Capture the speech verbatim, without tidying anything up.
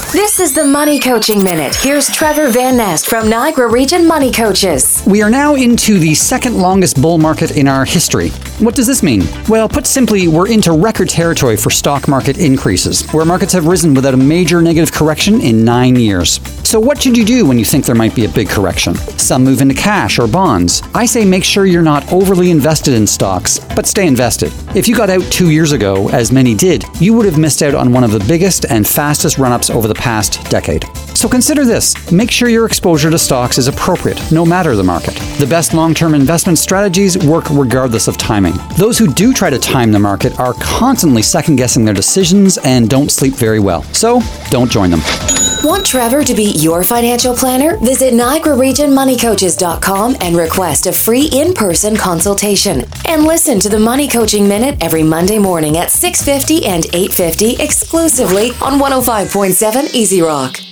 This is the Money Coaching Minute. Here's Trevor Van Nest from Niagara Region Money Coaches. We are now into the second longest bull market in our history. What does this mean? Well, put simply, we're into record territory for stock market increases, where markets have risen without a major negative correction in nine years. So what should you do when you think there might be a big correction? Some move into cash or bonds. I say make sure you're not overly invested in stocks, but stay invested. If you got out two years ago, as many did, you would have missed out on one of the biggest and fastest run-ups over the past decade. So consider this. Make sure your exposure to stocks is appropriate, no matter the market. The best long-term investment strategies work regardless of timing. Those who do try to time the market are constantly second-guessing their decisions and don't sleep very well. So, don't join them. Want Trevor to be your financial planner? Visit Niagara Region Money Coaches dot com and request a free in-person consultation. And listen to the Money Coaching Minute every Monday morning at six fifty and eight fifty exclusively on one oh five point seven Easy Rock.